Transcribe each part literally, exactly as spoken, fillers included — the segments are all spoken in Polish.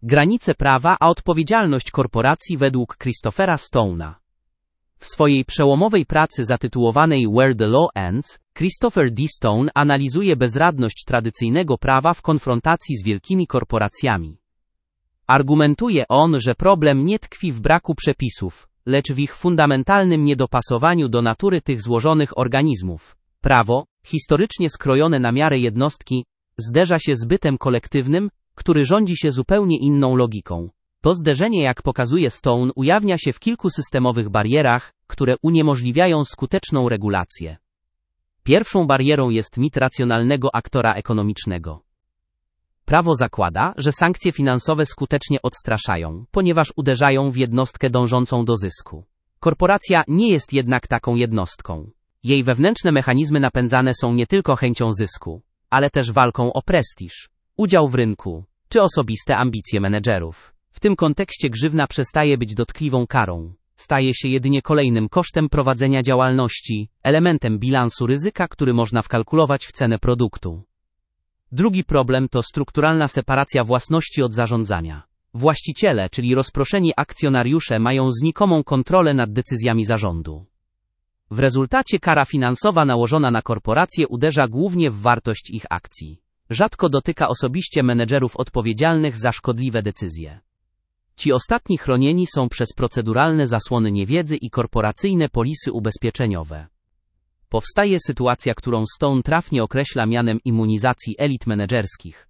Granice prawa a odpowiedzialność korporacji według Christophera Stone'a. W swojej przełomowej pracy zatytułowanej Where the Law Ends, Christopher D. Stone analizuje bezradność tradycyjnego prawa w konfrontacji z wielkimi korporacjami. Argumentuje on, że problem nie tkwi w braku przepisów, lecz w ich fundamentalnym niedopasowaniu do natury tych złożonych organizmów. Prawo, historycznie skrojone na miarę jednostki, zderza się z bytem kolektywnym, który rządzi się zupełnie inną logiką. To zderzenie, jak pokazuje Stone, ujawnia się w kilku systemowych barierach, które uniemożliwiają skuteczną regulację. Pierwszą barierą jest mit racjonalnego aktora ekonomicznego. Prawo zakłada, że sankcje finansowe skutecznie odstraszają, ponieważ uderzają w jednostkę dążącą do zysku. Korporacja nie jest jednak taką jednostką. Jej wewnętrzne mechanizmy napędzane są nie tylko chęcią zysku, ale też walką o prestiż, udział w rynku, czy osobiste ambicje menedżerów. W tym kontekście grzywna przestaje być dotkliwą karą. Staje się jedynie kolejnym kosztem prowadzenia działalności, elementem bilansu ryzyka, który można wkalkulować w cenę produktu. Drugi problem to strukturalna separacja własności od zarządzania. Właściciele, czyli rozproszeni akcjonariusze, mają znikomą kontrolę nad decyzjami zarządu. W rezultacie kara finansowa nałożona na korporacje uderza głównie w wartość ich akcji. Rzadko dotyka osobiście menedżerów odpowiedzialnych za szkodliwe decyzje. Ci ostatni chronieni są przez proceduralne zasłony niewiedzy i korporacyjne polisy ubezpieczeniowe. Powstaje sytuacja, którą Stone trafnie określa mianem immunizacji elit menedżerskich.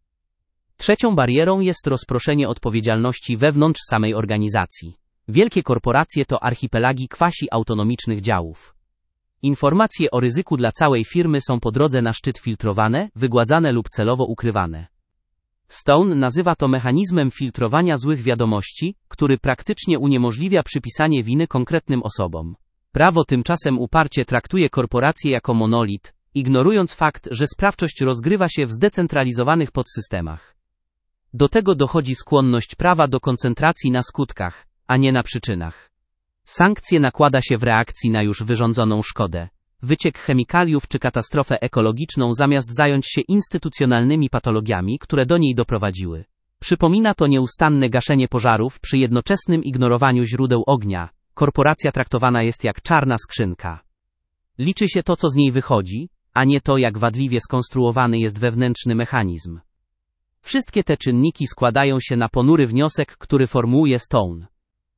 Trzecią barierą jest rozproszenie odpowiedzialności wewnątrz samej organizacji. Wielkie korporacje to archipelagi quasi-autonomicznych działów. Informacje o ryzyku dla całej firmy są po drodze na szczyt filtrowane, wygładzane lub celowo ukrywane. Stone nazywa to mechanizmem filtrowania złych wiadomości, który praktycznie uniemożliwia przypisanie winy konkretnym osobom. Prawo tymczasem uparcie traktuje korporacje jako monolit, ignorując fakt, że sprawczość rozgrywa się w zdecentralizowanych podsystemach. Do tego dochodzi skłonność prawa do koncentracji na skutkach, a nie na przyczynach. Sankcje nakłada się w reakcji na już wyrządzoną szkodę, wyciek chemikaliów czy katastrofę ekologiczną, zamiast zająć się instytucjonalnymi patologiami, które do niej doprowadziły. Przypomina to nieustanne gaszenie pożarów przy jednoczesnym ignorowaniu źródeł ognia. Korporacja traktowana jest jak czarna skrzynka. Liczy się to, co z niej wychodzi, a nie to, jak wadliwie skonstruowany jest wewnętrzny mechanizm. Wszystkie te czynniki składają się na ponury wniosek, który formułuje Stone.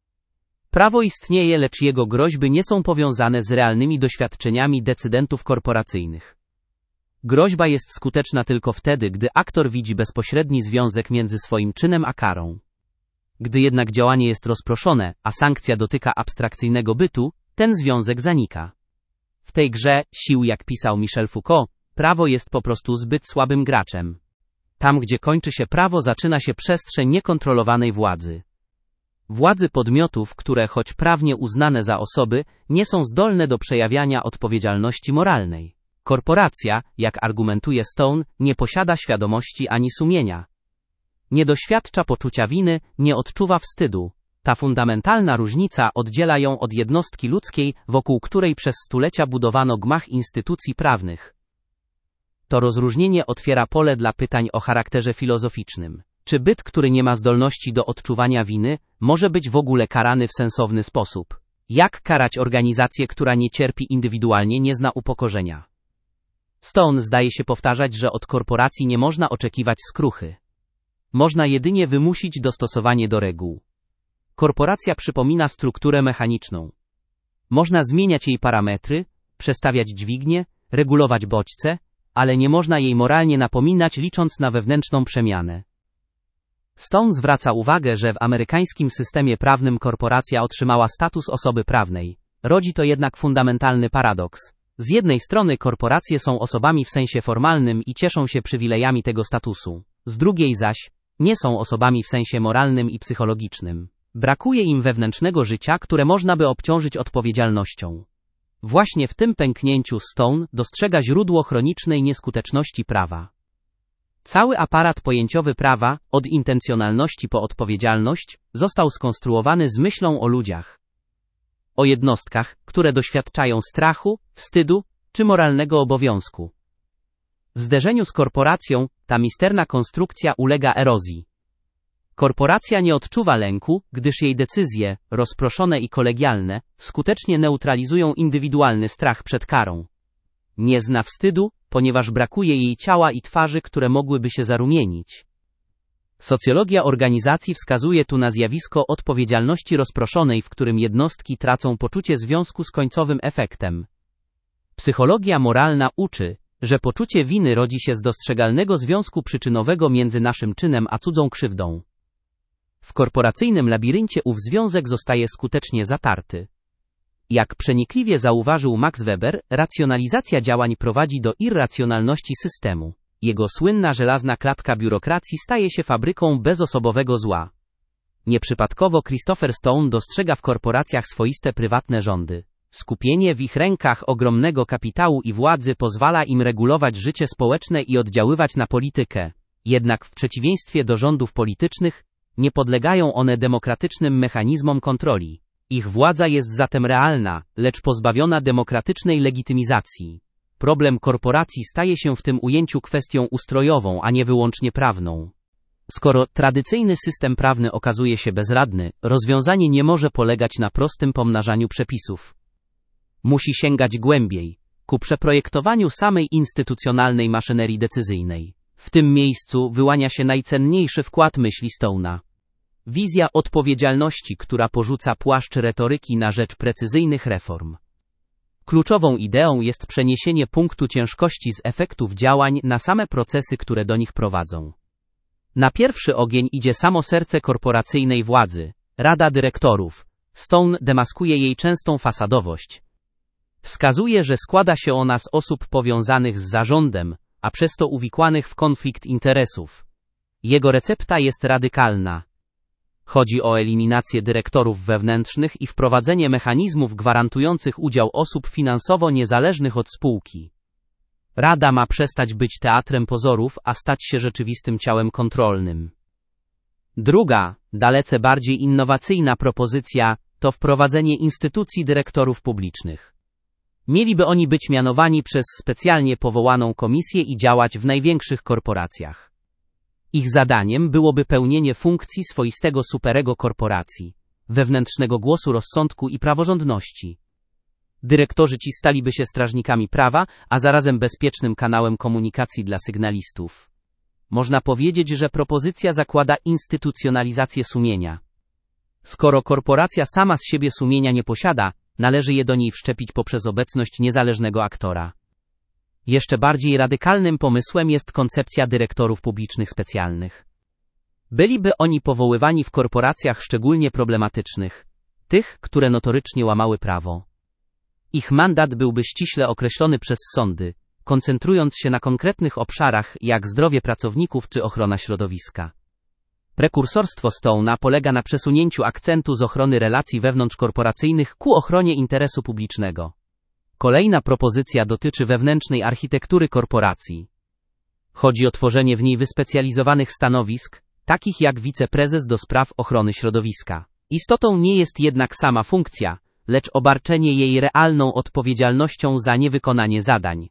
Prawo istnieje, lecz jego groźby nie są powiązane z realnymi doświadczeniami decydentów korporacyjnych. Groźba jest skuteczna tylko wtedy, gdy aktor widzi bezpośredni związek między swoim czynem a karą. Gdy jednak działanie jest rozproszone, a sankcja dotyka abstrakcyjnego bytu, ten związek zanika. W tej grze sił, jak pisał Michel Foucault, prawo jest po prostu zbyt słabym graczem. Tam, gdzie kończy się prawo, zaczyna się przestrzeń niekontrolowanej władzy. Władzy podmiotów, które, choć prawnie uznane za osoby, nie są zdolne do przejawiania odpowiedzialności moralnej. Korporacja, jak argumentuje Stone, nie posiada świadomości ani sumienia. Nie doświadcza poczucia winy, nie odczuwa wstydu. Ta fundamentalna różnica oddziela ją od jednostki ludzkiej, wokół której przez stulecia budowano gmach instytucji prawnych. To rozróżnienie otwiera pole dla pytań o charakterze filozoficznym. Czy byt, który nie ma zdolności do odczuwania winy, może być w ogóle karany w sensowny sposób? Jak karać organizację, która nie cierpi indywidualnie, nie zna upokorzenia? Stone zdaje się powtarzać, że od korporacji nie można oczekiwać skruchy. Można jedynie wymusić dostosowanie do reguł. Korporacja przypomina strukturę mechaniczną. Można zmieniać jej parametry, przestawiać dźwignie, regulować bodźce, ale nie można jej moralnie napominać, licząc na wewnętrzną przemianę. Stone zwraca uwagę, że w amerykańskim systemie prawnym korporacja otrzymała status osoby prawnej. Rodzi to jednak fundamentalny paradoks. Z jednej strony korporacje są osobami w sensie formalnym i cieszą się przywilejami tego statusu. Z drugiej zaś nie są osobami w sensie moralnym i psychologicznym. Brakuje im wewnętrznego życia, które można by obciążyć odpowiedzialnością. Właśnie w tym pęknięciu Stone dostrzega źródło chronicznej nieskuteczności prawa. Cały aparat pojęciowy prawa, od intencjonalności po odpowiedzialność, został skonstruowany z myślą o ludziach. O jednostkach, które doświadczają strachu, wstydu czy moralnego obowiązku. W zderzeniu z korporacją ta misterna konstrukcja ulega erozji. Korporacja nie odczuwa lęku, gdyż jej decyzje, rozproszone i kolegialne, skutecznie neutralizują indywidualny strach przed karą. Nie zna wstydu, ponieważ brakuje jej ciała i twarzy, które mogłyby się zarumienić. Socjologia organizacji wskazuje tu na zjawisko odpowiedzialności rozproszonej, w którym jednostki tracą poczucie związku z końcowym efektem. Psychologia moralna uczy, że poczucie winy rodzi się z dostrzegalnego związku przyczynowego między naszym czynem a cudzą krzywdą. W korporacyjnym labiryncie ów związek zostaje skutecznie zatarty. Jak przenikliwie zauważył Max Weber, racjonalizacja działań prowadzi do irracjonalności systemu. Jego słynna żelazna klatka biurokracji staje się fabryką bezosobowego zła. Nieprzypadkowo Christopher Stone dostrzega w korporacjach swoiste prywatne rządy. Skupienie w ich rękach ogromnego kapitału i władzy pozwala im regulować życie społeczne i oddziaływać na politykę. Jednak w przeciwieństwie do rządów politycznych, nie podlegają one demokratycznym mechanizmom kontroli. Ich władza jest zatem realna, lecz pozbawiona demokratycznej legitymizacji. Problem korporacji staje się w tym ujęciu kwestią ustrojową, a nie wyłącznie prawną. Skoro tradycyjny system prawny okazuje się bezradny, rozwiązanie nie może polegać na prostym pomnażaniu przepisów. Musi sięgać głębiej, ku przeprojektowaniu samej instytucjonalnej maszynerii decyzyjnej. W tym miejscu wyłania się najcenniejszy wkład myśli Stone'a. Wizja odpowiedzialności, która porzuca płaszcz retoryki na rzecz precyzyjnych reform. Kluczową ideą jest przeniesienie punktu ciężkości z efektów działań na same procesy, które do nich prowadzą. Na pierwszy ogień idzie samo serce korporacyjnej władzy, Rada Dyrektorów. Stone demaskuje jej częstą fasadowość. Wskazuje, że składa się ona z osób powiązanych z zarządem, a przez to uwikłanych w konflikt interesów. Jego recepta jest radykalna. Chodzi o eliminację dyrektorów wewnętrznych i wprowadzenie mechanizmów gwarantujących udział osób finansowo niezależnych od spółki. Rada ma przestać być teatrem pozorów, a stać się rzeczywistym ciałem kontrolnym. Druga, dalece bardziej innowacyjna propozycja, to wprowadzenie instytucji dyrektorów publicznych. Mieliby oni być mianowani przez specjalnie powołaną komisję i działać w największych korporacjach. Ich zadaniem byłoby pełnienie funkcji swoistego superego korporacji, wewnętrznego głosu rozsądku i praworządności. Dyrektorzy ci staliby się strażnikami prawa, a zarazem bezpiecznym kanałem komunikacji dla sygnalistów. Można powiedzieć, że propozycja zakłada instytucjonalizację sumienia. Skoro korporacja sama z siebie sumienia nie posiada, należy je do niej wszczepić poprzez obecność niezależnego aktora. Jeszcze bardziej radykalnym pomysłem jest koncepcja dyrektorów publicznych specjalnych. Byliby oni powoływani w korporacjach szczególnie problematycznych, tych, które notorycznie łamały prawo. Ich mandat byłby ściśle określony przez sądy, koncentrując się na konkretnych obszarach jak zdrowie pracowników czy ochrona środowiska. Prekursorstwo Stone'a polega na przesunięciu akcentu z ochrony relacji wewnątrzkorporacyjnych ku ochronie interesu publicznego. Kolejna propozycja dotyczy wewnętrznej architektury korporacji. Chodzi o tworzenie w niej wyspecjalizowanych stanowisk, takich jak wiceprezes do spraw ochrony środowiska. Istotą nie jest jednak sama funkcja, lecz obarczenie jej realną odpowiedzialnością za niewykonanie zadań.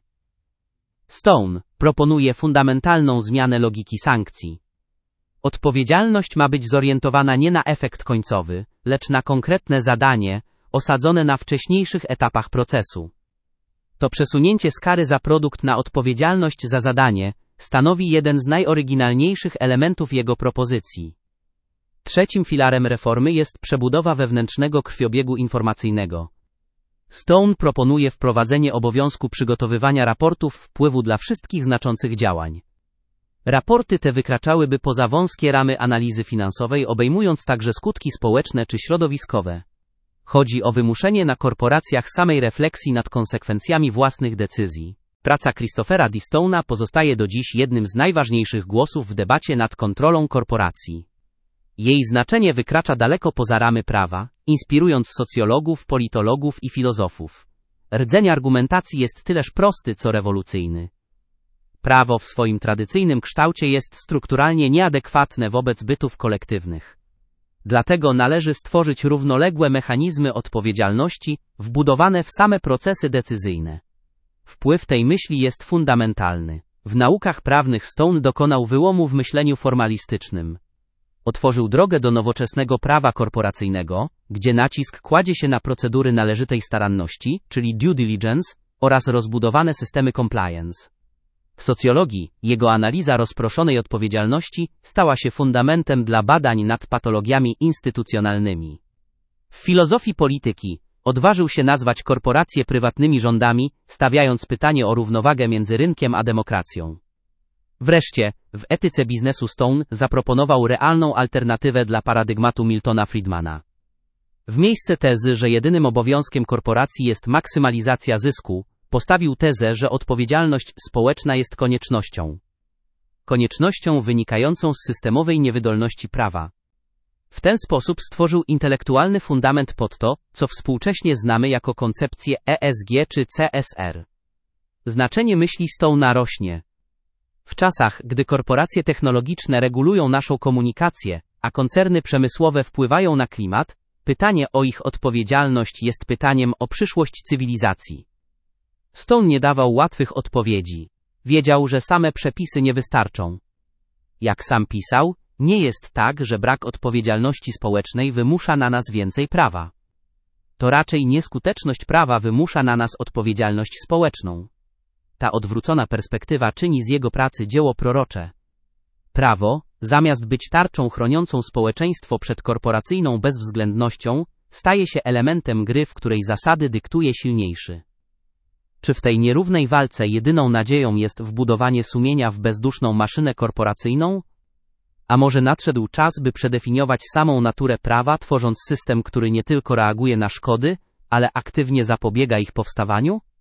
Stone proponuje fundamentalną zmianę logiki sankcji. Odpowiedzialność ma być zorientowana nie na efekt końcowy, lecz na konkretne zadanie, osadzone na wcześniejszych etapach procesu. To przesunięcie z kary za produkt na odpowiedzialność za zadanie stanowi jeden z najoryginalniejszych elementów jego propozycji. Trzecim filarem reformy jest przebudowa wewnętrznego krwiobiegu informacyjnego. Stone proponuje wprowadzenie obowiązku przygotowywania raportów wpływu dla wszystkich znaczących działań. Raporty te wykraczałyby poza wąskie ramy analizy finansowej, obejmując także skutki społeczne czy środowiskowe. Chodzi o wymuszenie na korporacjach samej refleksji nad konsekwencjami własnych decyzji. Praca Christophera D. Stone'a pozostaje do dziś jednym z najważniejszych głosów w debacie nad kontrolą korporacji. Jej znaczenie wykracza daleko poza ramy prawa, inspirując socjologów, politologów i filozofów. Rdzeń argumentacji jest tyleż prosty, co rewolucyjny. Prawo w swoim tradycyjnym kształcie jest strukturalnie nieadekwatne wobec bytów kolektywnych. Dlatego należy stworzyć równoległe mechanizmy odpowiedzialności, wbudowane w same procesy decyzyjne. Wpływ tej myśli jest fundamentalny. W naukach prawnych Stone dokonał wyłomu w myśleniu formalistycznym. otworzył drogę do nowoczesnego prawa korporacyjnego, gdzie nacisk kładzie się na procedury należytej staranności, czyli due diligence, oraz rozbudowane systemy compliance. W socjologii jego analiza rozproszonej odpowiedzialności stała się fundamentem dla badań nad patologiami instytucjonalnymi. W filozofii polityki odważył się nazwać korporacje prywatnymi rządami, stawiając pytanie o równowagę między rynkiem a demokracją. Wreszcie, w etyce biznesu Stone zaproponował realną alternatywę dla paradygmatu Miltona Friedmana. W miejsce tezy, że jedynym obowiązkiem korporacji jest maksymalizacja zysku, postawił tezę, że odpowiedzialność społeczna jest koniecznością. Koniecznością wynikającą z systemowej niewydolności prawa. W ten sposób stworzył intelektualny fundament pod to, co współcześnie znamy jako koncepcję E S G czy C S R. Znaczenie myśli Stone'a rośnie. W czasach, gdy korporacje technologiczne regulują naszą komunikację, a koncerny przemysłowe wpływają na klimat, pytanie o ich odpowiedzialność jest pytaniem o przyszłość cywilizacji. Stone nie dawał łatwych odpowiedzi. Wiedział, że same przepisy nie wystarczą. Jak sam pisał, nie jest tak, że brak odpowiedzialności społecznej wymusza na nas więcej prawa. To raczej nieskuteczność prawa wymusza na nas odpowiedzialność społeczną. Ta odwrócona perspektywa czyni z jego pracy dzieło prorocze. Prawo, zamiast być tarczą chroniącą społeczeństwo przed korporacyjną bezwzględnością, staje się elementem gry, w której zasady dyktuje silniejszy. Czy w tej nierównej walce jedyną nadzieją jest wbudowanie sumienia w bezduszną maszynę korporacyjną? A może nadszedł czas, by przedefiniować samą naturę prawa, tworząc system, który nie tylko reaguje na szkody, ale aktywnie zapobiega ich powstawaniu?